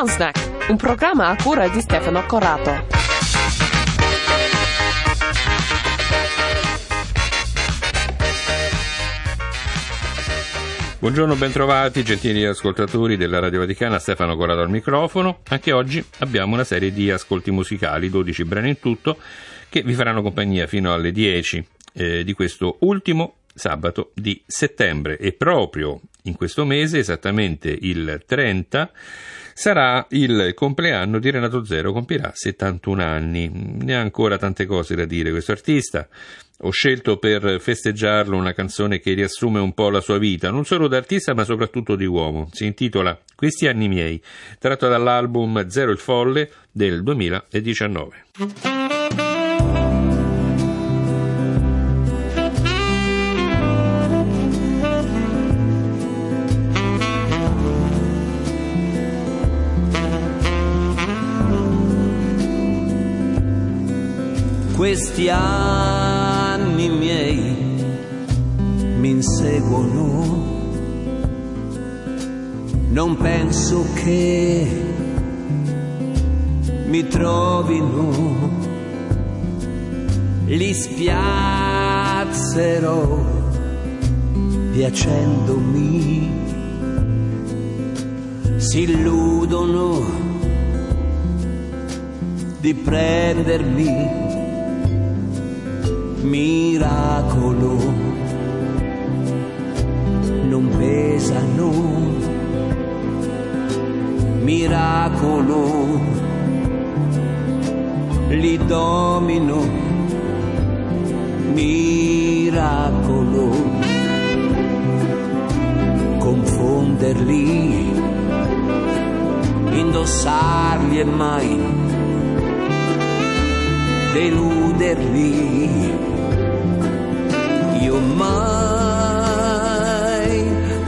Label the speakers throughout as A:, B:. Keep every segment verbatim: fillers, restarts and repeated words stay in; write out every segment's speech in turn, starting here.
A: Soundsnack, un programma a cura di Stefano Corrado.
B: Buongiorno, bentrovati gentili ascoltatori della Radio Vaticana, Stefano Corrado al microfono. Anche oggi abbiamo una serie di ascolti musicali, dodici brani in tutto, che vi faranno compagnia fino alle dieci eh, di questo ultimo sabato di settembre. E proprio in questo mese, esattamente il trenta, sarà il compleanno di Renato Zero, compirà settantuno anni. Ne ha ancora tante cose da dire questo artista. Ho scelto per festeggiarlo una canzone che riassume un po' la sua vita, non solo da artista ma soprattutto di uomo. Si intitola Questi anni miei, tratto dall'album Zero il folle del duemiladiciannove.
C: Questi anni miei mi inseguono, non penso che mi trovino, li spiazzerò piacendomi, si illudono di prendermi. Miracolo, non pesano, miracolo, li domino, miracolo, confonderli, indossarli e mai deluderli. Io mai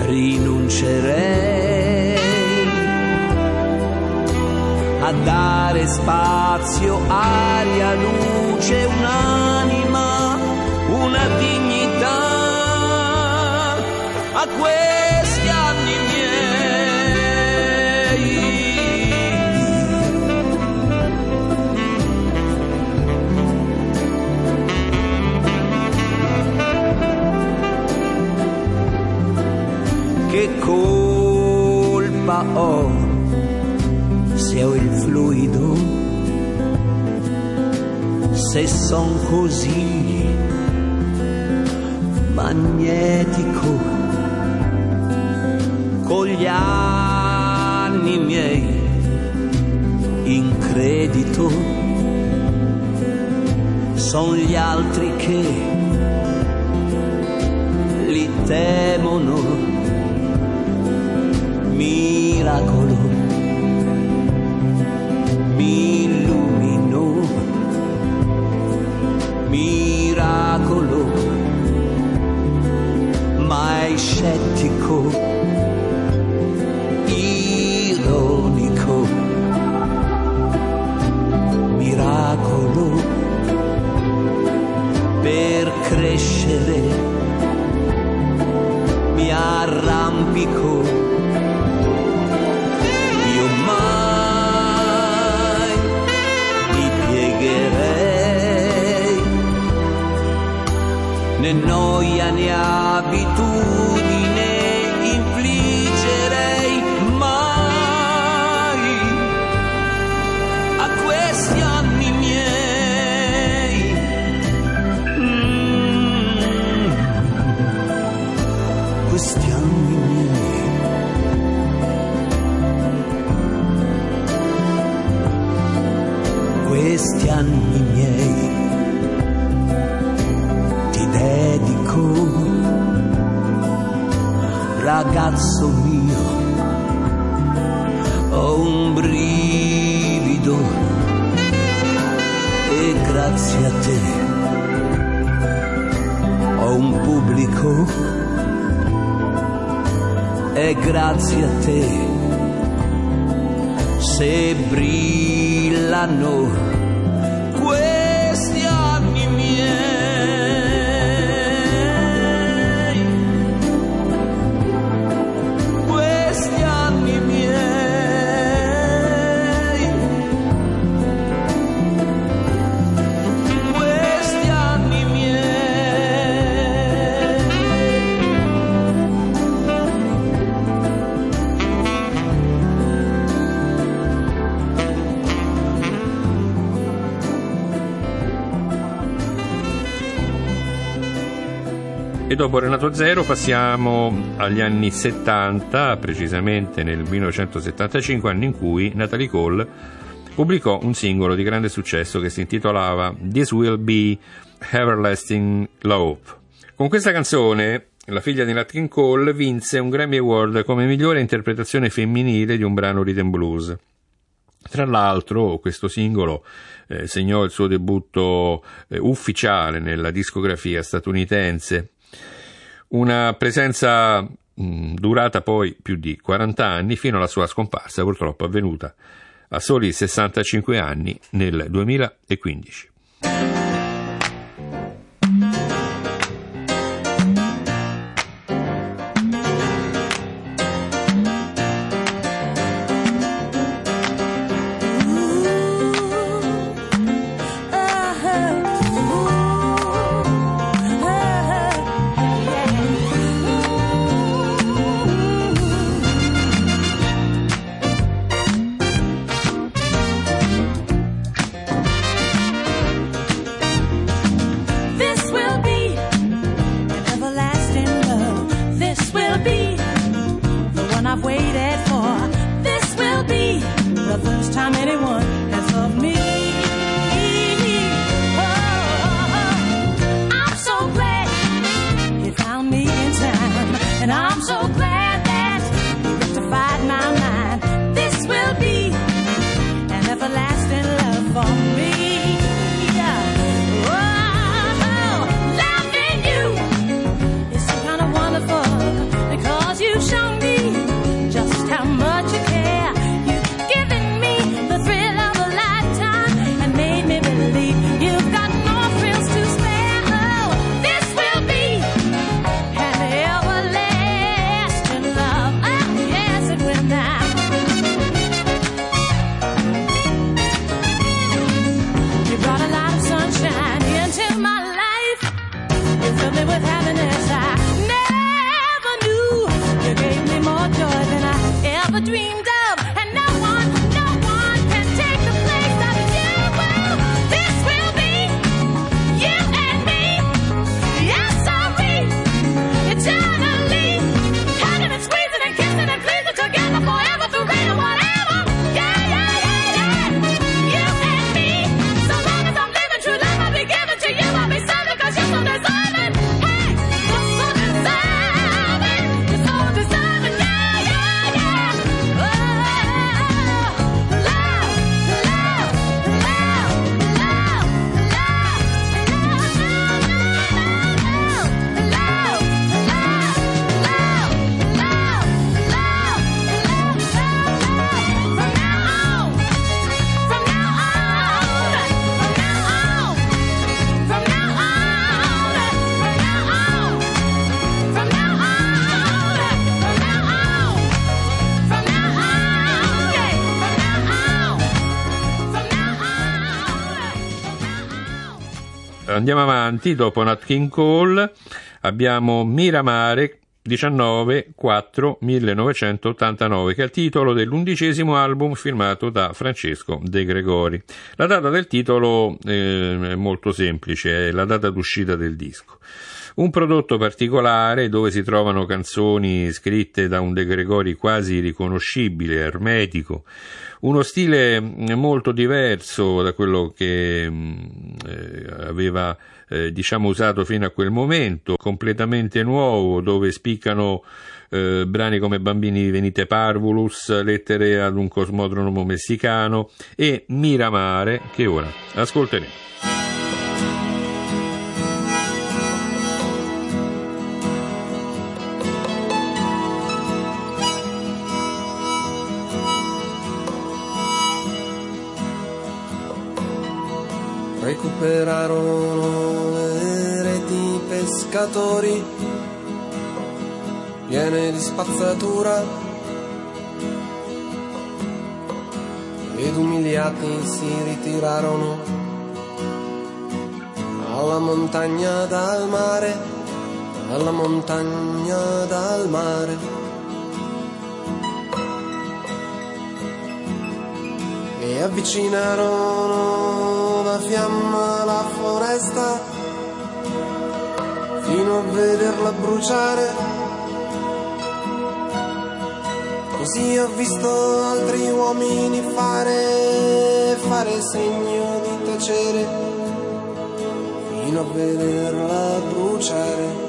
C: rinuncerei a dare spazio, aria, luce, un'anima, una dignità a questi anni Che colpa ho se ho il fluido, se son così magnetico, con gli anni miei in credito, son gli altri che li temono. Miracolo, mi illumino, miracolo, mai scettico, ironico, miracolo, per crescere mi arrampico. Né noia né abitudine infliggerei mai a questi anni miei. Mm. Questi anni miei. Questi anni miei. Dedico, ragazzo mio, ho un brivido e grazie a te ho un pubblico e grazie a te se brillano questi anni miei. Questi anni miei.
B: E dopo Renato Zero passiamo agli anni settanta, precisamente nel millenovecentosettantacinque, anno in cui Natalie Cole pubblicò un singolo di grande successo che si intitolava This Will Be Everlasting Love. Con questa canzone la figlia di Nat King Cole vinse un Grammy Award come migliore interpretazione femminile di un brano rhythm blues. Tra l'altro questo singolo eh, segnò il suo debutto eh, ufficiale nella discografia statunitense, una presenza mh, durata poi più di quaranta anni fino alla sua scomparsa, purtroppo avvenuta a soli sessantacinque anni nel duemilaquindici. Andiamo avanti, dopo Nat King Cole abbiamo Miramare, diciannove quattro millenovecentottantanove, che è il titolo dell'undicesimo album firmato da Francesco De Gregori. La data del titolo eh, è molto semplice, è la data d'uscita del disco. Un prodotto particolare dove si trovano canzoni scritte da un De Gregori quasi riconoscibile, ermetico, uno stile molto diverso da quello che eh, aveva eh, diciamo usato fino a quel momento, completamente nuovo, dove spiccano eh, brani come Bambini venite parvulus, Lettere ad un cosmodromo messicano e Miramare, che ora ascolteremo.
D: Recuperarono le reti pescatori piene di spazzatura ed umiliati si ritirarono alla montagna dal mare, alla montagna dal mare. E avvicinarono la fiamma alla foresta fino a vederla bruciare. Così ho visto altri uomini fare, fare segno di tacere, fino a vederla bruciare.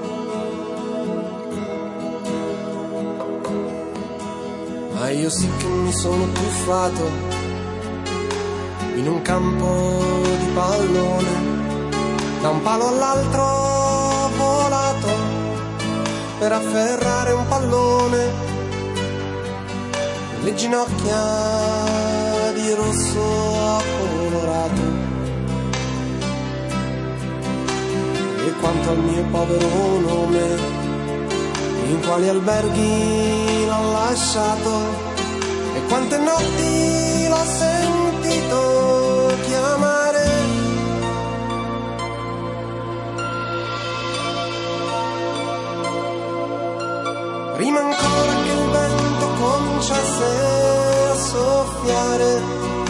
D: Ma io sì che mi sono tuffato in un campo di pallone, da un palo all'altro ho volato per afferrare un pallone, le ginocchia di rosso colorato. E quanto al mio povero nome, in quali alberghi l'ho lasciato, e quante notti l'ho sentito chiamare. Prima ancora che il vento cominciasse a soffiare,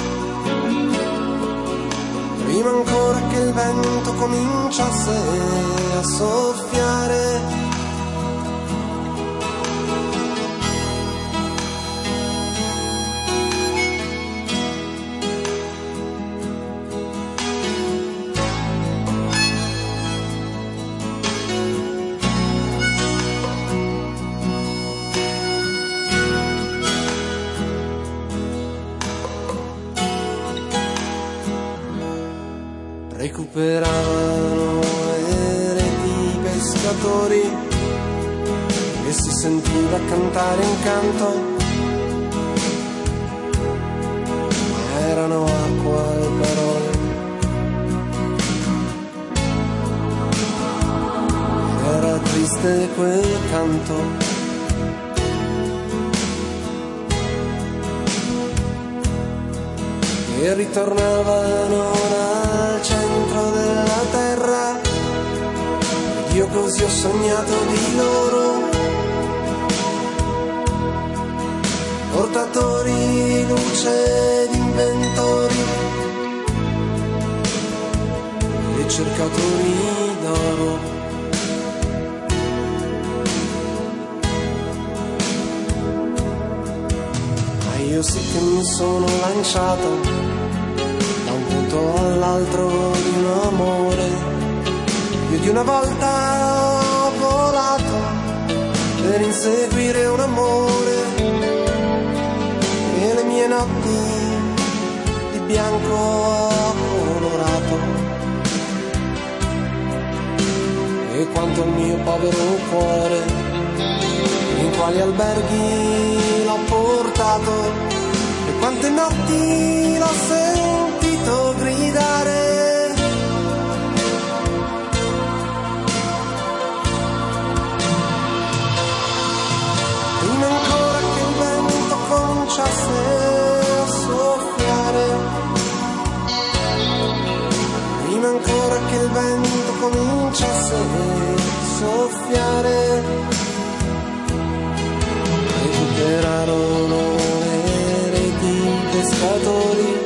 D: prima ancora che il vento cominciasse a soffiare. Recuperavano le reti pescatori e si sentiva cantare un canto, ma erano acqua e parole, era triste quel canto. E ritornavano al centro della terra, ed io così ho sognato di loro, portatori di luce ed inventori e cercatori d'oro. Ma io sì che mi sono lanciato da un punto all'altro di un amore. Più di una volta ho volato per inseguire un amore, e le mie notti di bianco colorato. E quanto al mio povero cuore, in quali alberghi l'ho portato, e quante notti l'ho sentito gridare. Prima ancora che il vento cominciasse a soffiare, prima ancora che il vento cominciasse a soffiare, recuperarono le reti pescatori.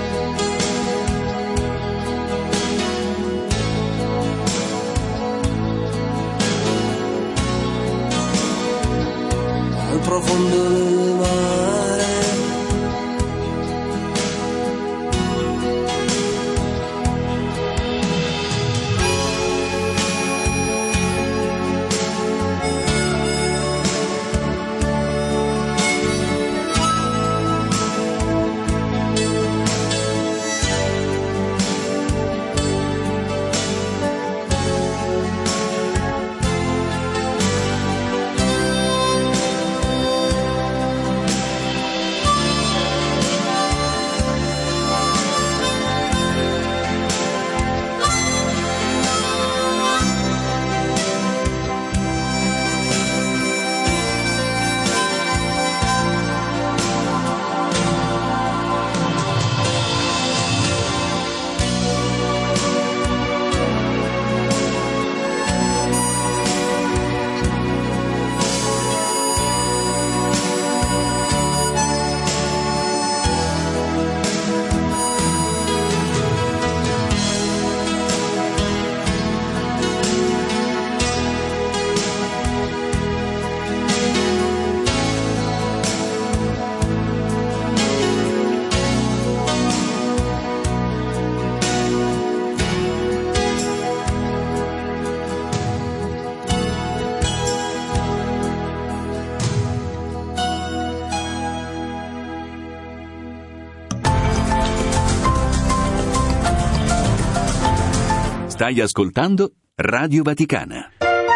D: Al profondo del mare,
E: Stai ascoltando Radio Vaticana.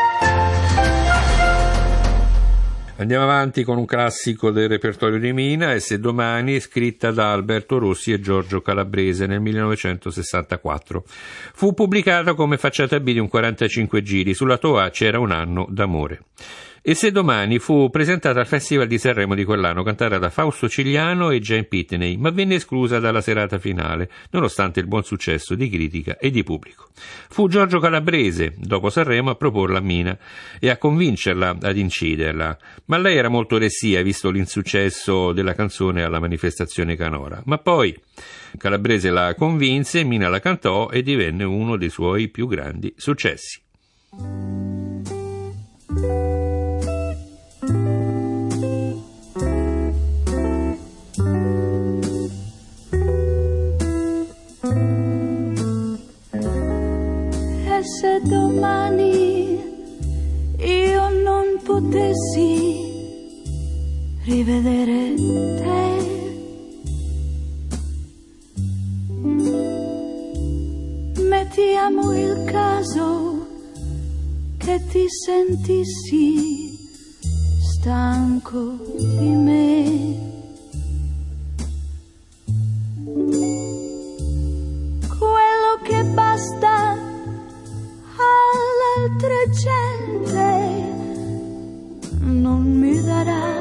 B: Andiamo avanti con un classico del repertorio di Mina, E se domani, scritta da Alberto Rossi e Giorgio Calabrese nel millenovecentosessantaquattro. Fu pubblicata come facciata B di un quarantacinque giri, sulla Toa c'era un anno d'amore. E se domani fu presentata al Festival di Sanremo di quell'anno, cantata da Fausto Cigliano e Jane Pitney, ma venne esclusa dalla serata finale, nonostante il buon successo di critica e di pubblico. Fu Giorgio Calabrese, dopo Sanremo, a proporla a Mina e a convincerla ad inciderla, ma lei era molto restia, visto l'insuccesso della canzone alla manifestazione canora. Ma poi Calabrese la convinse, Mina la cantò e divenne uno dei suoi più grandi successi.
F: Se domani io non potessi rivedere te, mettiamo il caso che ti sentissi stanco di me. Quello che basta all'altra gente non mi darà.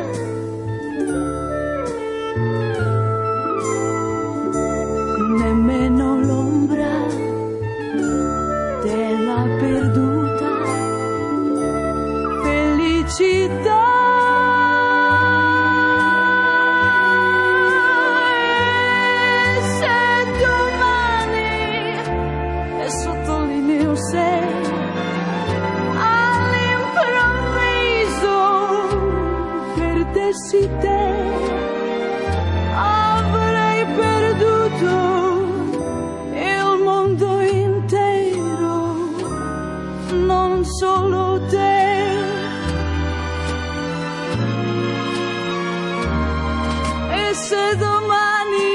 F: Nemmeno l'ombra della perduta felicità. E se domani, e sottolineo se, perdessi te, avrei perduto il mondo intero, non solo te. E se domani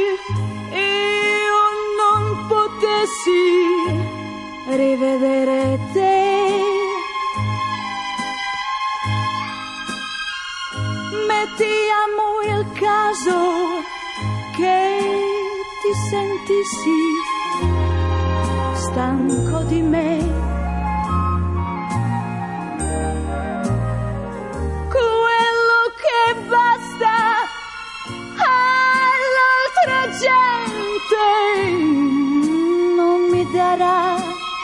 F: io non potessi rivedere te, mettiamo il caso che ti sentissi stanco di me. Quello che basta all'altra gente non mi darà.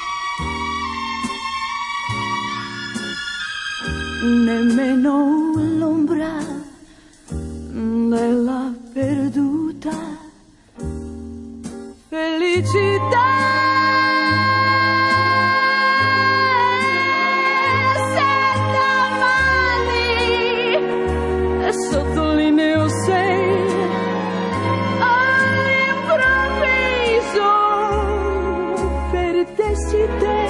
F: Nemmeno l'ombra della perduta felicità. Se domani, e sottolineo se, all'improvviso perdessi te,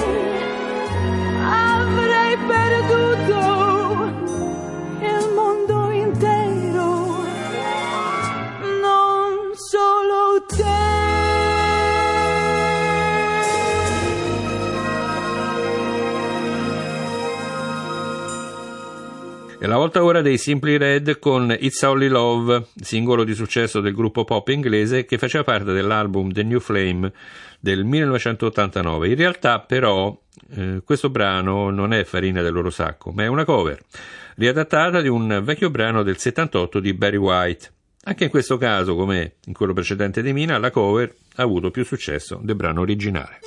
F: avrei perduto il mondo intero, non solo te.
B: È la volta ora dei Simply Red con It's Only Love, singolo di successo del gruppo pop inglese che faceva parte dell'album The New Flame del millenovecentottantanove. In realtà però eh, questo brano non è farina del loro sacco, ma è una cover riadattata di un vecchio brano del settantotto di Barry White. Anche in questo caso, come in quello precedente di Mina, la cover ha avuto più successo del brano originale.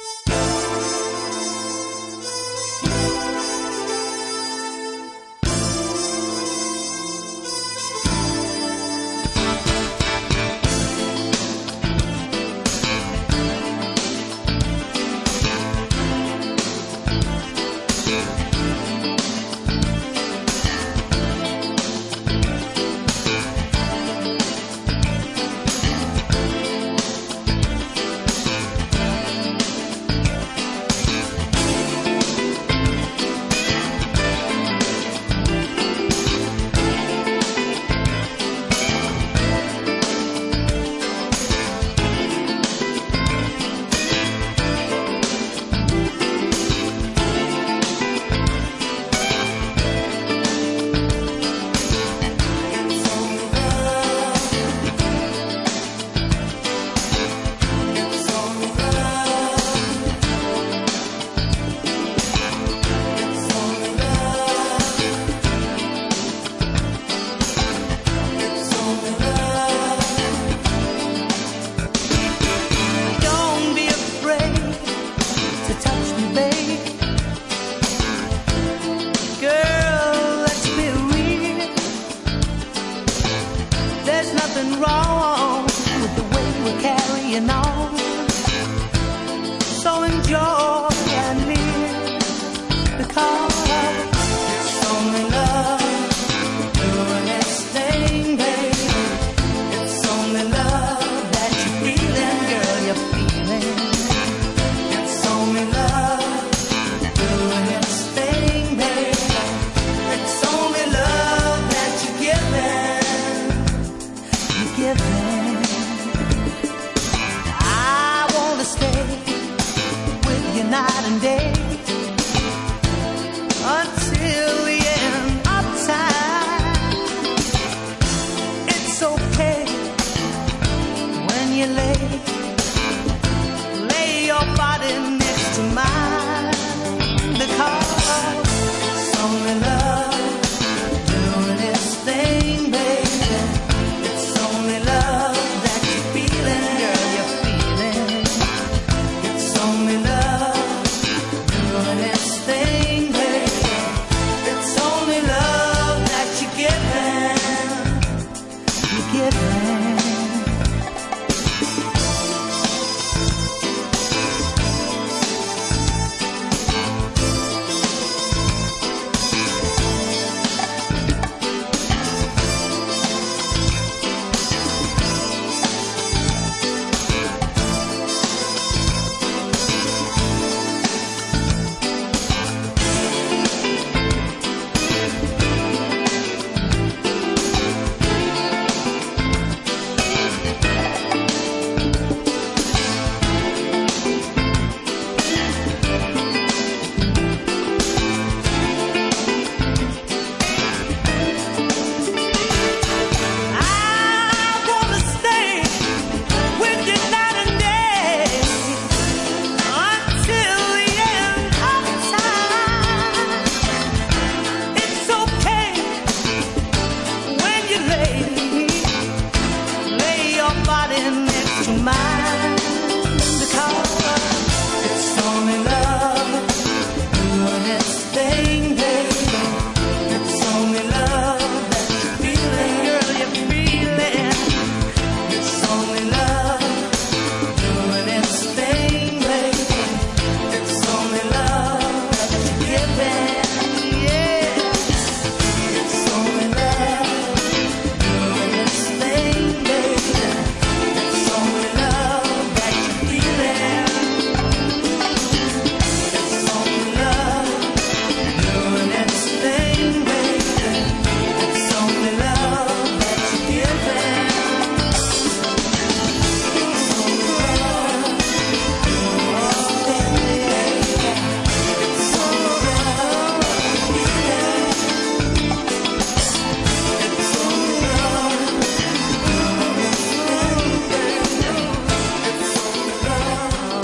G: you know. So enjoy and live, because it's only love doing its thing, baby. It's only love that you're feeling, girl, you're feeling. It's only love doing its thing, baby. It's only love that you're giving, you're giving. I wanna stay with you night and day until the end of time. It's okay when you lay lay your body next to mine, because it's only love doing its thing, baby. It's only love that you're feeling, girl, you're feeling. It's only love doing its thing, baby. It's only love that you're giving, you're giving. I wanna stay with you night and day until the end of time. It's okay when you lay lay your body next to mine, because it's only love doing its thing, baby. It's only love that you're feeling, girl, you're feeling. It's only love doing its thing, baby. It's only love that you're giving, yeah. It's only love doing its thing, baby. It's only love that you're feeling. It's only love doing its thing, baby. It's only love that you're giving. It's only love doing its thing, baby. It's only love giving. It's only love doing its thing, baby. It's only love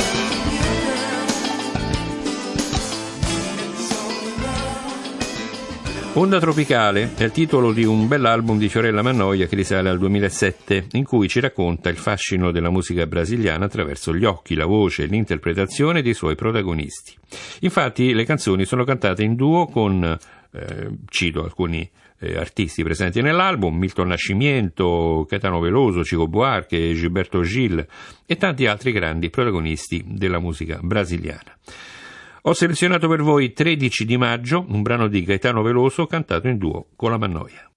G: giving. It's only love.
B: Onda Tropicale è il titolo di un bell'album di Fiorella Mannoia che risale al duemilasette, in cui ci racconta il fascino della musica brasiliana attraverso gli occhi, la voce e l'interpretazione dei suoi protagonisti. Infatti le canzoni sono cantate in duo con, eh, cito alcuni eh, artisti presenti nell'album: Milton Nascimento, Caetano Veloso, Chico Buarque, Gilberto Gil e tanti altri grandi protagonisti della musica brasiliana. Ho selezionato per voi tredici di maggio, un brano di Caetano Veloso cantato in duo con la Mannoia.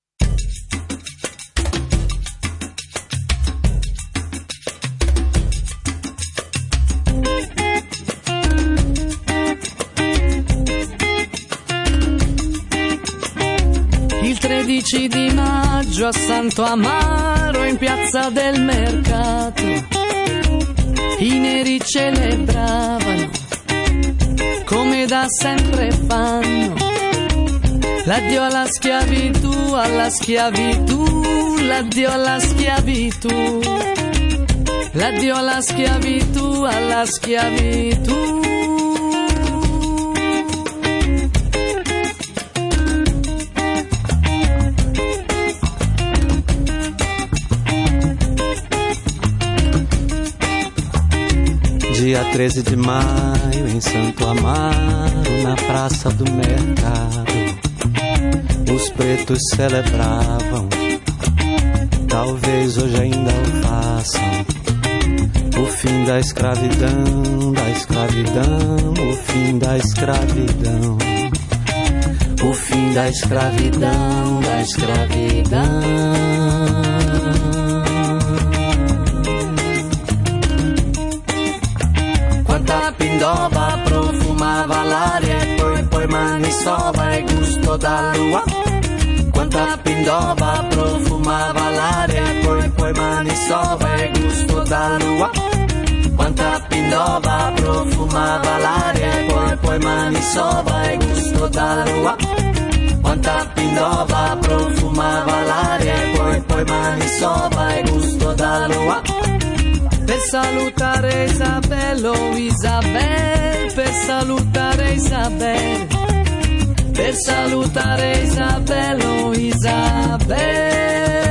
F: Il tredici di maggio a Santo Amaro, in piazza del mercato, i neri celebravano come da sempre fanno l'addio alla schiavitù, alla schiavitù, l'addio alla schiavitù, l'addio alla schiavitù, alla schiavitù.
C: Dia treze de maio, em Santo Amaro, na praça do mercado, os pretos celebravam, talvez hoje ainda o façam, O fim da escravidão, da escravidão, o fim da escravidão. O fim da escravidão, da escravidão. Quanta pindoba profumava l'aria e poi, poi Manisova e gusto da lua. Quanta pindoba profumava l'aria e poi, poi Manisova e gusto da lua. Quanta pindoba profumava l'aria e poi, poi Manisova e gusto da lua. Quanta pindoba profumava l'aria e poi, poi Manisova e gusto da lua. Per salutare Isabello, Isabel, per salutare Isabel, per salutare Isabello, Isabel.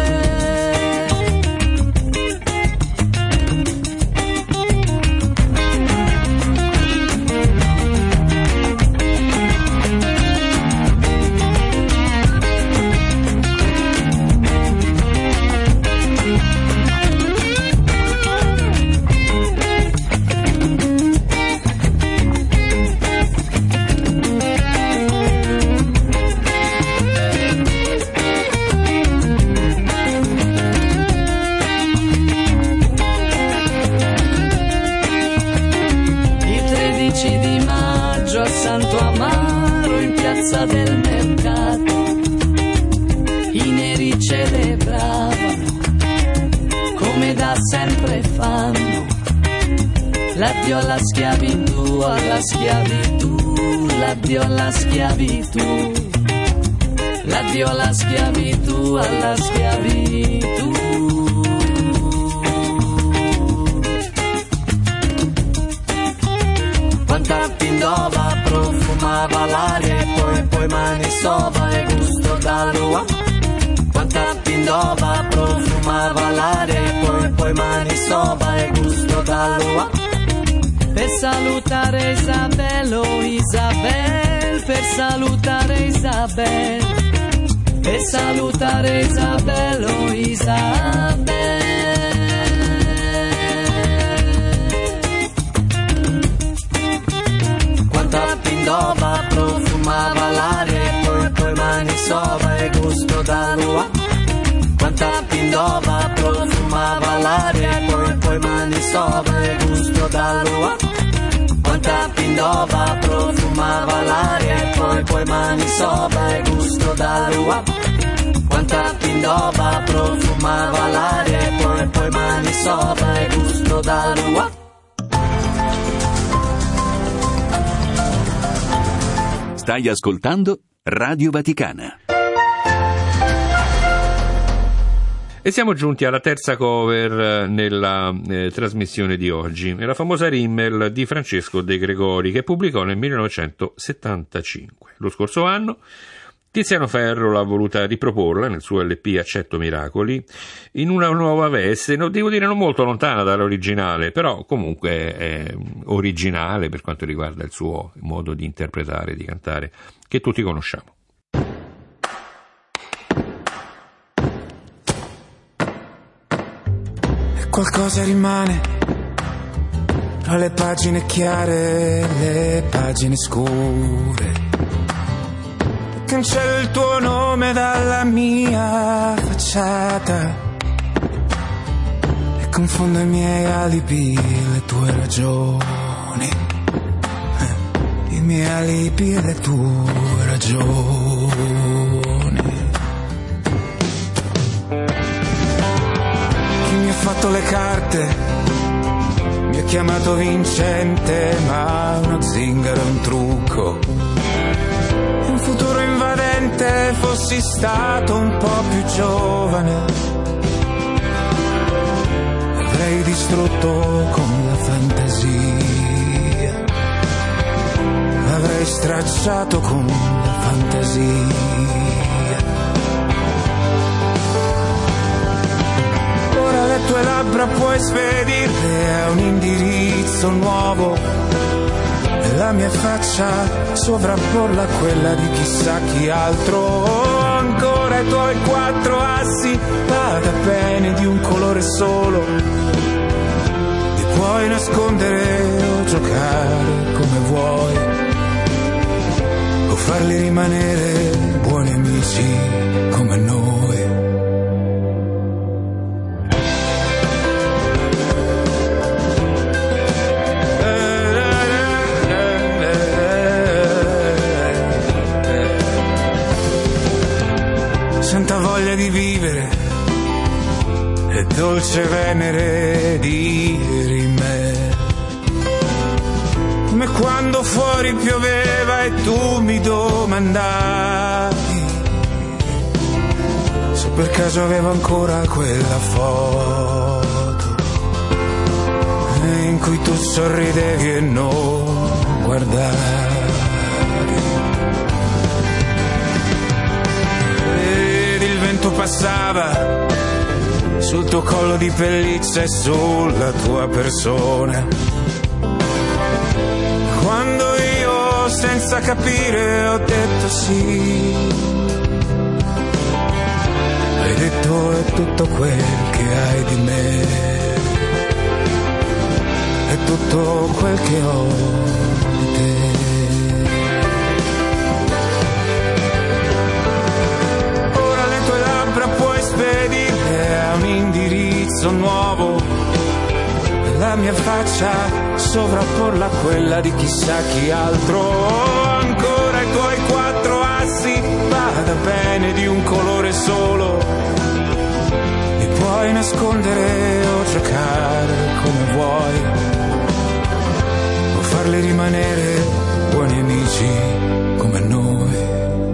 C: Santo Amaro in piazza del mercato i neri celebravano come da sempre fanno l'addio alla schiavitù, alla schiavitù, l'addio alla schiavitù, l'addio alla schiavitù, alla schiavitù. Quanta pindova profumava l'aria e poi, poi Manisova e gusto da lua. Quanta pindova profumava l'aria e poi, poi Manisova e gusto da lua. Per salutare Isabello, Isabel, per salutare Isabel, per salutare Isabello, Isabel. Quanta pindova profumava l'aria e poi, poi Manisova e gusto da lua. Quanta pindova profumava l'aria e poi, poi Manisova e gusto da lua. Quanta pindova profumava l'aria e poi, poi Manisova e gusto da lua. Quanta pindova profumava l'aria e poi, poi Manisova e gusto da lua.
E: Stai ascoltando Radio Vaticana.
B: E siamo giunti alla terza cover nella eh, trasmissione di oggi. È la famosa Rimmel di Francesco De Gregori, che pubblicò nel millenovecentosettantacinque. Lo scorso anno Tiziano Ferro l'ha voluta riproporla nel suo L P Accetto Miracoli in una nuova veste, no, devo dire non molto lontana dall'originale, però comunque è originale per quanto riguarda il suo modo di interpretare, di cantare, che tutti conosciamo.
H: E qualcosa rimane tra le pagine chiare e le pagine scure. Cancello il tuo nome dalla mia facciata e confondo i miei alibi, le tue ragioni, eh, i miei alibi e le tue ragioni. Chi mi ha fatto le carte mi ha chiamato vincente, ma uno zingaro è un trucco. Un futuro invadente, fossi stato un po' più giovane, avrei distrutto con la fantasia, avrei stracciato con la fantasia. Ora le tue labbra puoi spedirle a un indirizzo nuovo, la mia faccia sovrapporla a quella di chissà chi altro. Ancora i tuoi quattro assi, vada bene di un colore solo, puoi nascondere o giocare come vuoi, o farli rimanere buoni amici come noi. Santa voglia di vivere e dolce venere di rime, come quando fuori pioveva e tu mi domandavi se per caso avevo ancora quella foto in cui tu sorridevi e non guardavi. Passava sul tuo collo di pelliccia e sulla tua persona, quando io senza capire ho detto sì, hai detto è tutto quel che hai di me, è tutto quel che ho di te. Spedire a un indirizzo nuovo, la mia faccia sovrapporla a quella di chissà chi altro. Ancora i tuoi quattro assi, vada bene di un colore solo, li puoi nascondere o giocare come vuoi, o farli rimanere buoni amici come noi.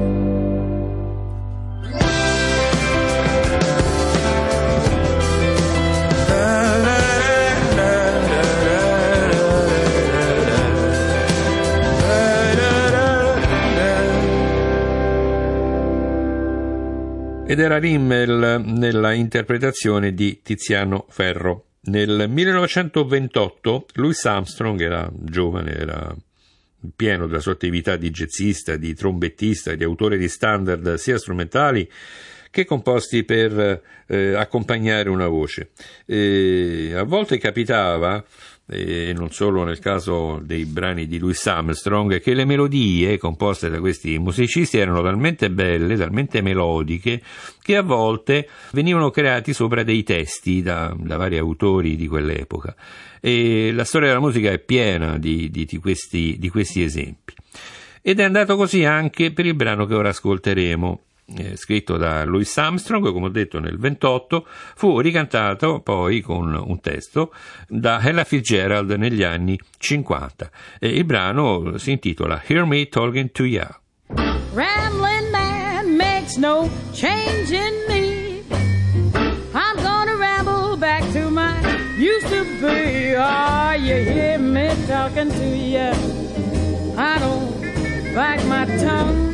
B: Ed era Rimmel nella interpretazione di Tiziano Ferro. Nel millenovecentoventotto Louis Armstrong era giovane, era pieno della sua attività di jazzista, di trombettista, di autore di standard sia strumentali che composti per eh, accompagnare una voce. E a volte capitava, e non solo nel caso dei brani di Louis Armstrong, che le melodie composte da questi musicisti erano talmente belle, talmente melodiche, che a volte venivano creati sopra dei testi da, da vari autori di quell'epoca. E la storia della musica è piena di, di, di, questi, di questi esempi. Ed è andato così anche per il brano che ora ascolteremo. Eh, scritto da Louis Armstrong, come ho detto nel ventotto, fu ricantato poi con un testo da Ella Fitzgerald negli anni cinquanta. E il brano si intitola Hear Me Talking to Ya.
I: Rambling man makes no change in me. I'm gonna ramble back to my used to be. Oh, you hear me talking to ya. I don't bite my tongue.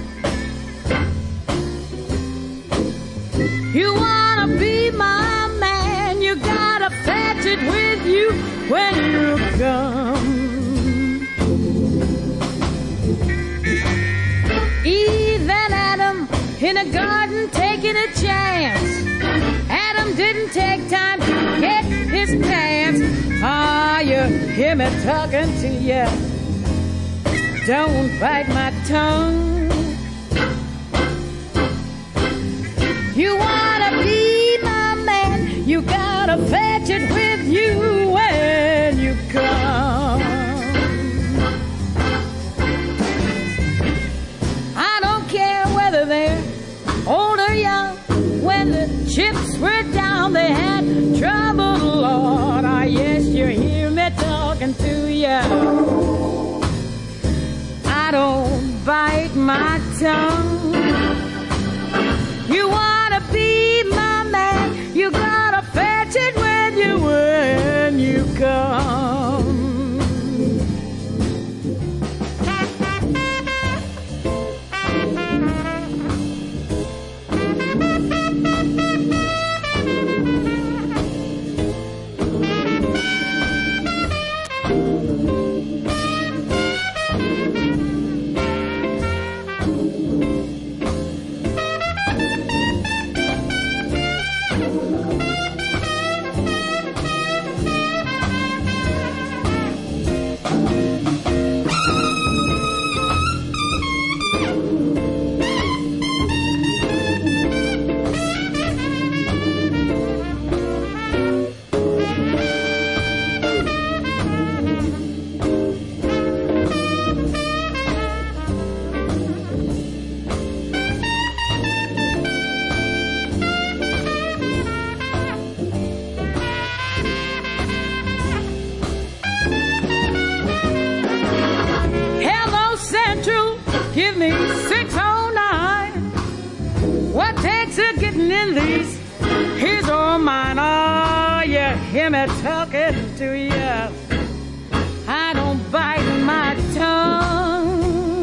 I: You wanna be my man, you gotta fetch it with you when you come. Eve and Adam in a garden taking a chance. Adam didn't take time to get his pants. Ah, you hear me talking to ya. Don't bite my tongue. You wanna be my man, you gotta fetch it with you when you come. I don't care whether they're old or young. When the chips were down, they had trouble, Lord. Ah, yes, you hear me talking to ya. I don't bite my tongue. You wanna be my man, you gotta fetch it with you when you come. give me six oh nine. What takes a getting in these? Here's all mine. Oh, you hear me talking to you. I don't bite my tongue.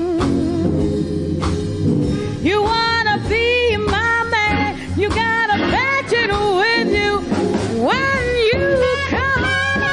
I: You wanna be my man? You gotta fetch it with you when you come.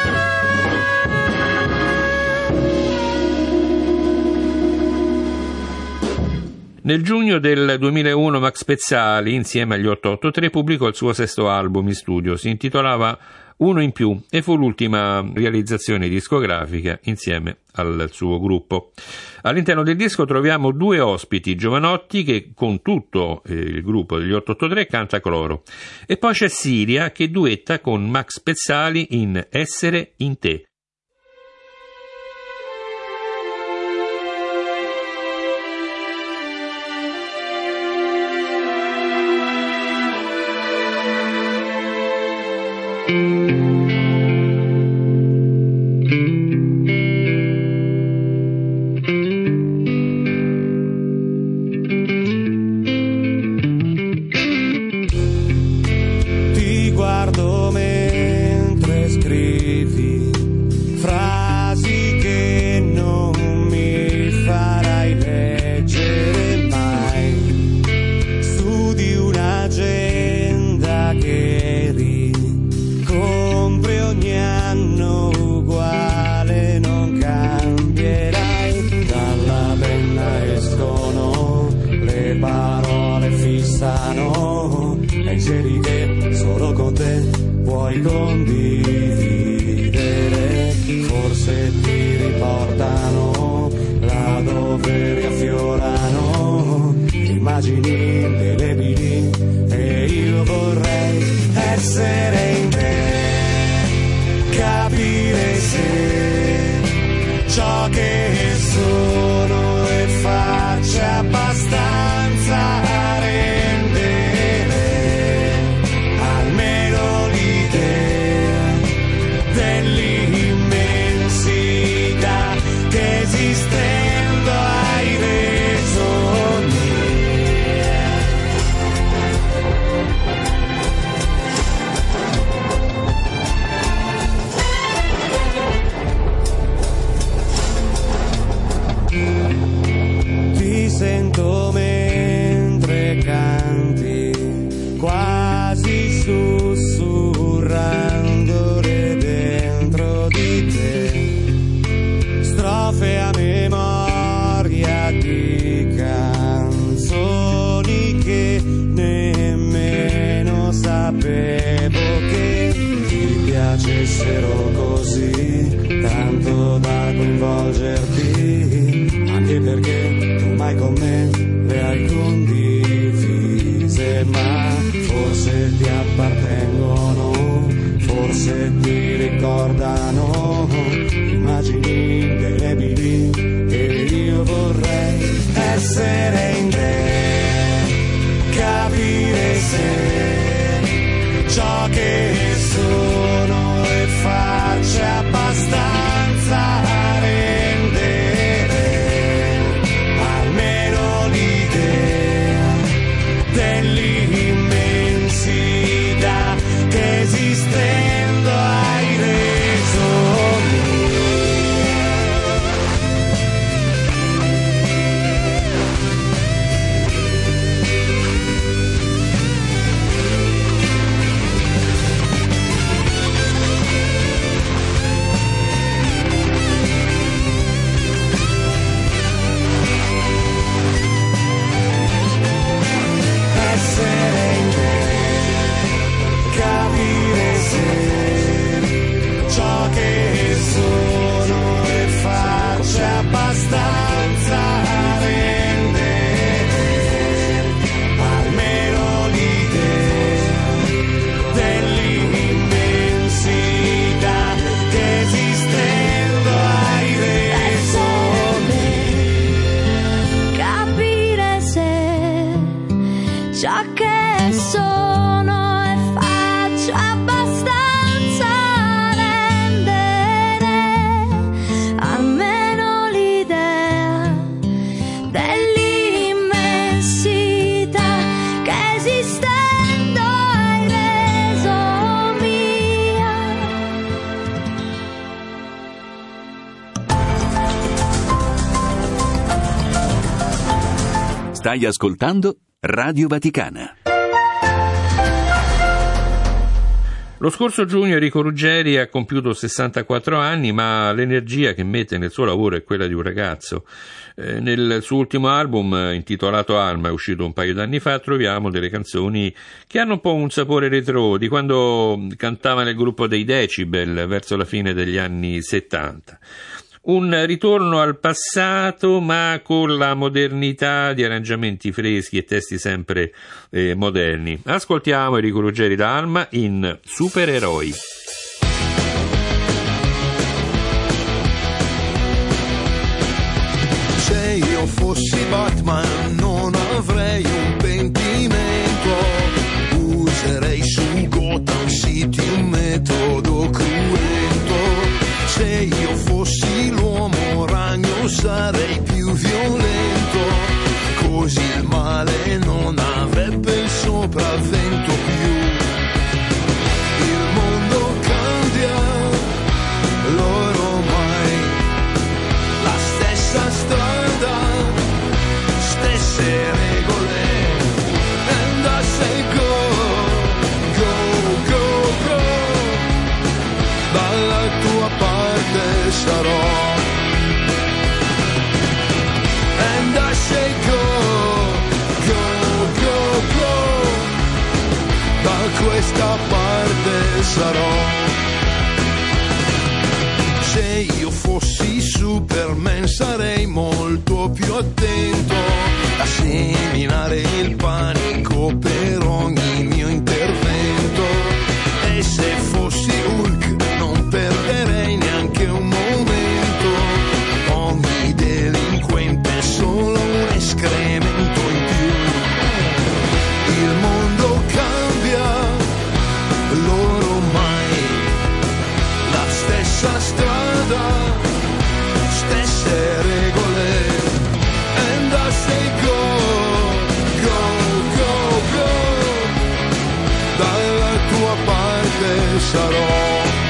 B: Nel giugno del duemilauno Max Pezzali, insieme agli otto otto tre, pubblicò il suo sesto album in studio. Si intitolava Uno in più e fu l'ultima realizzazione discografica insieme al suo gruppo. All'interno del disco troviamo due ospiti giovanotti che con tutto il gruppo degli otto otto tre canta coro. E poi c'è Siria che duetta con Max Pezzali in Essere in te.
D: Ti guardo mentre scrivi frasi che non mi farai leggere mai. Studi un'agenda che ricompri ogni anno uguale, non cambierai. Dalla penna escono le parole, fissano pensieri che solo con te puoi condividere. Forse ti riportano là dove riaffiorano immagini indelebili e io vorrei essere in te, capire se ciò che sono e faccio è abbastanza a rendere almeno l'idea dell'immensità che esistendo hai reso mia. Ti sento mentre canti, quasi sussurrandole dentro di te, strofe a memoria di canzoni che nemmeno sapevo che ti piacessero così tanto da coinvolgerti, anche perché tu mai con me le hai condivise, ma forse ti appartengono, forse ti ricordano immagini indelebili e io vorrei essere in te, capire se ciò che sono e faccio è abbastanza a rendere almeno l'idea dell'immensità che esistendo hai reso mia. Essere in te, capire se ciò che sono e faccio è abbastanza a rendere almeno l'idea dell'immensità che esistendo hai reso mia.
J: Capire se ciò che sono e faccio abbastanza a rendere almeno l'idea dell'immensità
E: Stai ascoltando Radio Vaticana.
B: Lo scorso giugno Enrico Ruggeri ha compiuto sessantaquattro anni, ma l'energia che mette nel suo lavoro è quella di un ragazzo. Eh, nel suo ultimo album, intitolato Alma, è uscito un paio d'anni fa, troviamo delle canzoni che hanno un po' un sapore retro, di quando cantava nel gruppo dei Decibel verso la fine degli anni settanta. Un ritorno al passato, ma con la modernità di arrangiamenti freschi e testi sempre eh, moderni. Ascoltiamo Enrico Ruggeri da Alma in Supereroi.
K: Se io fossi Batman non avrei un pentimento, userei su Gotham City un metodo cruento. Se io fossi l'uomo ragno sarei più violento, così il male non avrebbe il sopravvento più. Il mondo cambia, loro mai, la stessa strada, stesse regole, and I say go, go, go, go, dalla tua parte sarò, and I say go, go, go, go, da questa parte sarò. Se io fossi Superman sarei molto più attento a seminare il panico per ogni mio intervento, e se fossi Hulk non perderei neanche un momento, ogni delinquente è solo un escremento in più. Il mondo cambia, loro mai, la stessa strada, stesse regole, and I say go, go, go, go, dalla tua parte sarò,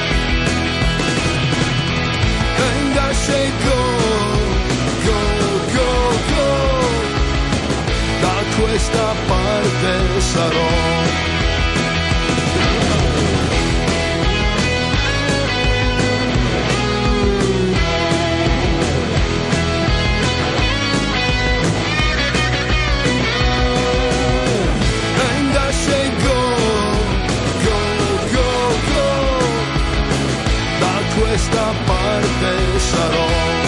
K: and I say go, go, go, go, da questa parte sarò. Questa parte sarò.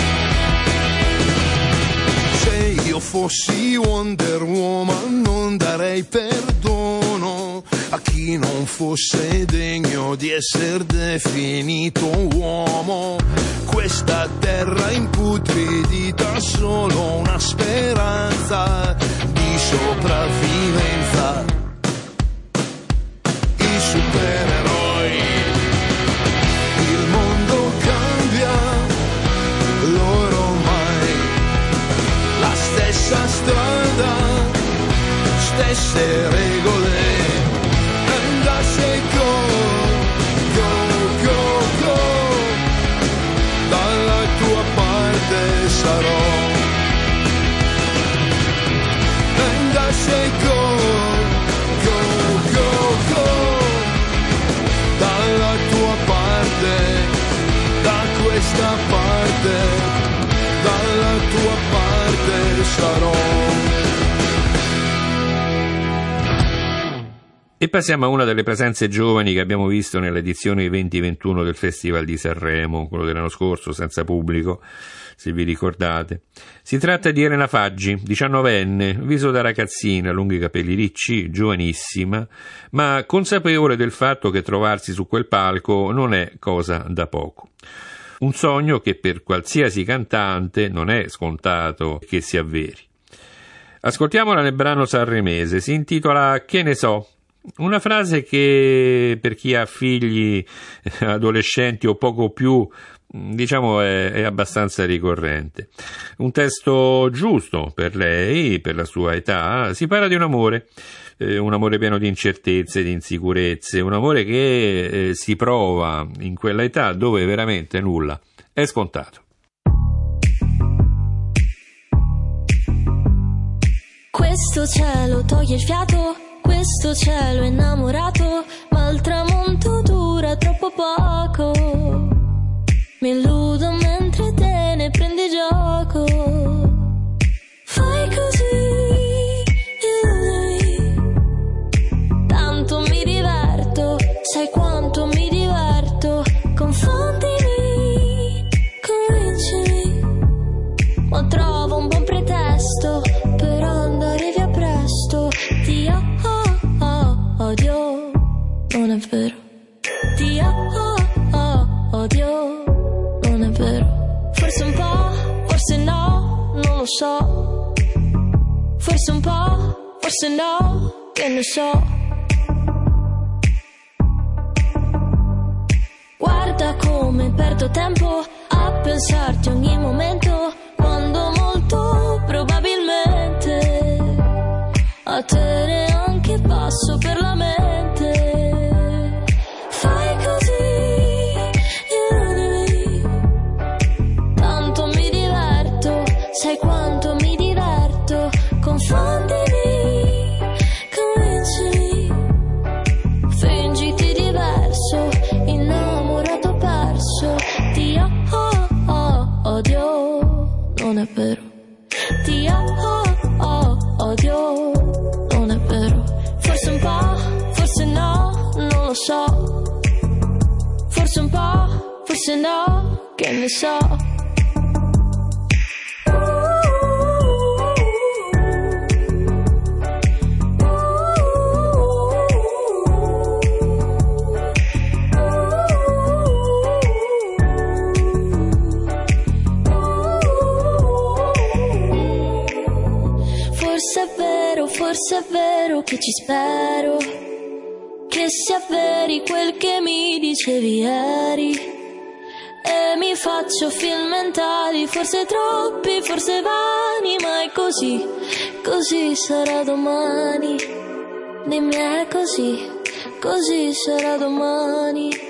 K: Se io fossi Wonder Woman non darei perdono a chi non fosse degno di essere definito uomo. Questa terra imputridita ha solo una speranza di sopravvivenza. I supereroi. Stessa strada, stesse regole, and I say go, go, go, go, dalla tua parte sarò, and I say go, go, go, go, dalla tua parte, da questa parte, dalla tua parte sarò.
B: E passiamo a una delle presenze giovani che abbiamo visto nell'edizione venti ventuno del Festival di Sanremo, quello dell'anno scorso, senza pubblico, se vi ricordate. Si tratta di Elena Faggi, diciannovenne, viso da ragazzina, lunghi capelli ricci, giovanissima, ma consapevole del fatto che trovarsi su quel palco non è cosa da poco. Un sogno che per qualsiasi cantante non è scontato che si avveri. Ascoltiamola nel brano sanremese, si intitola Che ne so? Una frase che per chi ha figli adolescenti o poco più, diciamo, è, è abbastanza ricorrente. Un testo giusto per lei, per la sua età. Si parla di un amore, eh, un amore pieno di incertezze, di insicurezze, un amore che eh, si prova in quella età dove veramente nulla è scontato.
J: Questo cielo toglie il fiato, questo cielo è innamorato, ma il tramonto dura troppo poco. Mi illudo mentre te ne prendi gioco. Fai così, illumini. Tanto mi diverto, sai quanto mi diverto. Confondimi, convincimi. Ma trovo un buon pretesto per andare via presto. Ti oh, oh, odio, non è vero. Ti oh, oh, odio, non è vero. Forse un po', forse no, non lo so. Forse un po', forse no, che ne so. Guarda come perdo tempo a pensarti ogni momento, quando molto probabilmente a te neanche passo per la mente. Fai così, illumini. Tanto mi diverto, sai quanto mi diverto. Confondimi, convincimi. Fingiti diverso, innamorato perso. Ti oh, oh, odio, non è vero. Ti oh, oh, odio, non è vero. Forse un po', forse no, non lo so. Forse un po', forse no, che ne so. Forse è vero, forse è vero che ci spero, che sia veri quel che mi dicevi ieri. E mi faccio film mentali, forse troppi, forse vani, ma è così, così sarà domani. Dimmi è così, così sarà domani.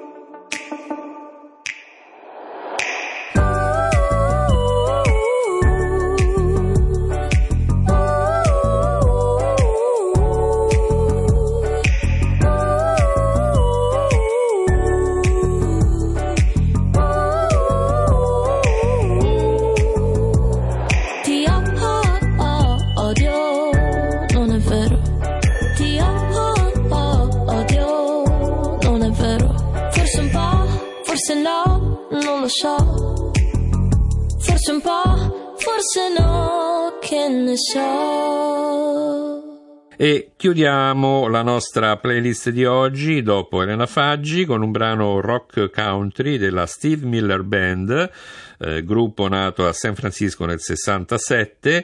J: Forse no, non lo so. Forse un po', forse no, che ne so.
B: E chiudiamo la nostra playlist di oggi, dopo Elena Faggi, con un brano rock country della Steve Miller Band, eh, gruppo nato a San Francisco nel sessantasette.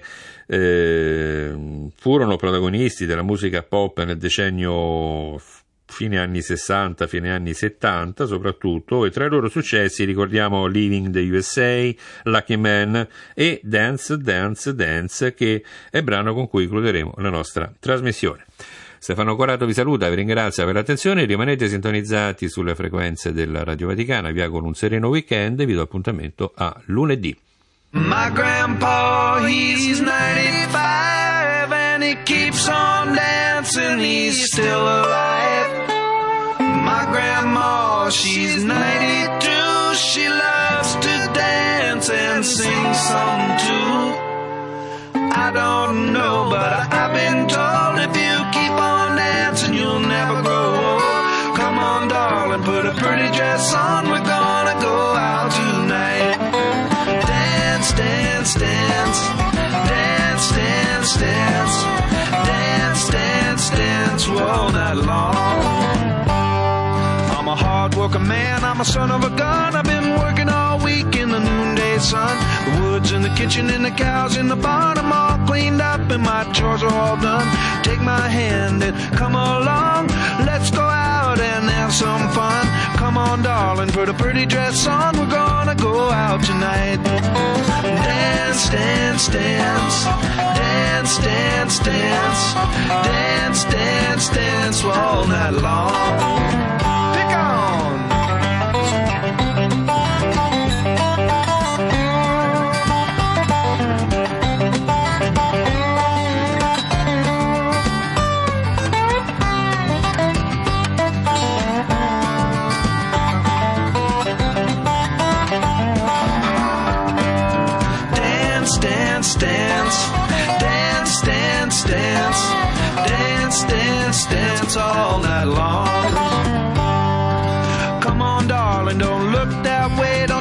B: Eh, furono protagonisti della musica pop nel decennio fine anni sessanta, fine anni settanta soprattutto, e tra i loro successi ricordiamo Leaving the U S A, Lucky Man e Dance, Dance, Dance, che è il brano con cui concluderemo la nostra trasmissione. Stefano Corato vi saluta, vi ringrazia per l'attenzione, rimanete sintonizzati sulle frequenze della Radio Vaticana, vi auguro un sereno weekend e vi do appuntamento a lunedì.
K: My grandpa, he's ninety-five and he keeps on dancing, he's still alive. My grandma, she's ninety-two, she loves to dance and sing some too. I don't know, but I've been told if you keep on dancing, you'll never grow old. Come on, darling, put a pretty dress on, we're gonna go out tonight. Dance, dance, dance, dance, dance, dance, dance, dance, dance, all night long. I'm a hard working man, I'm a son of a gun, I've been working all week in the noonday sun. The woods in the kitchen and the cows in the barn, I'm all cleaned up and my chores are all done. Take my hand and come along, let's go out and have some fun. Come on, darling, put a pretty dress on, we're gonna go out tonight. Dance, dance, dance, dance, dance, dance, dance, dance, dance, all night long. Pick on!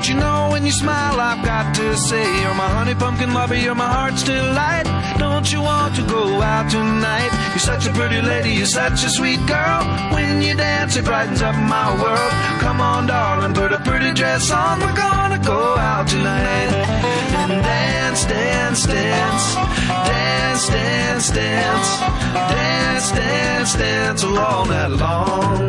K: Don't you know when you smile I've got to say you're my honey pumpkin lover, you're my heart's delight. Don't you want to go out tonight? You're such a pretty lady, you're such a sweet girl. When you dance it brightens up my world. Come on darling, put a pretty dress on, we're gonna go out tonight. And dance, dance, dance, dance, dance, dance, dance, dance, dance all night long.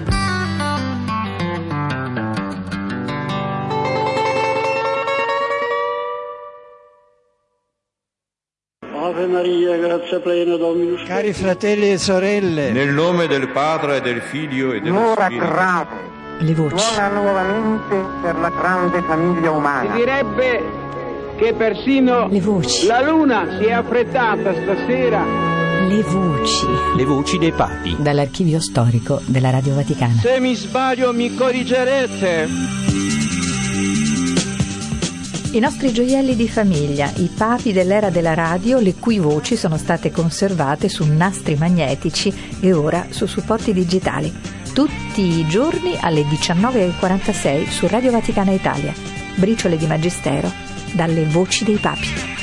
L: Ave Maria, grazia plena, Dominus.
M: Cari fratelli e sorelle,
N: nel nome del Padre e del Figlio e dello
O: L'ora
N: Spirito.
O: grave.
P: Le voci.
O: Suona nuovamente per la grande famiglia umana.
Q: Si direbbe che persino
P: le voci.
Q: La luna si è affrettata stasera.
P: Le voci.
R: Le voci dei papi.
P: Dall'archivio storico della Radio Vaticana.
Q: Se mi sbaglio mi corrigerete.
P: I nostri gioielli di famiglia, i papi dell'era della radio, le cui voci sono state conservate su nastri magnetici e ora su supporti digitali. Tutti i giorni alle diciannove e quarantasei su Radio Vaticana Italia. Briciole di Magistero, dalle voci dei papi.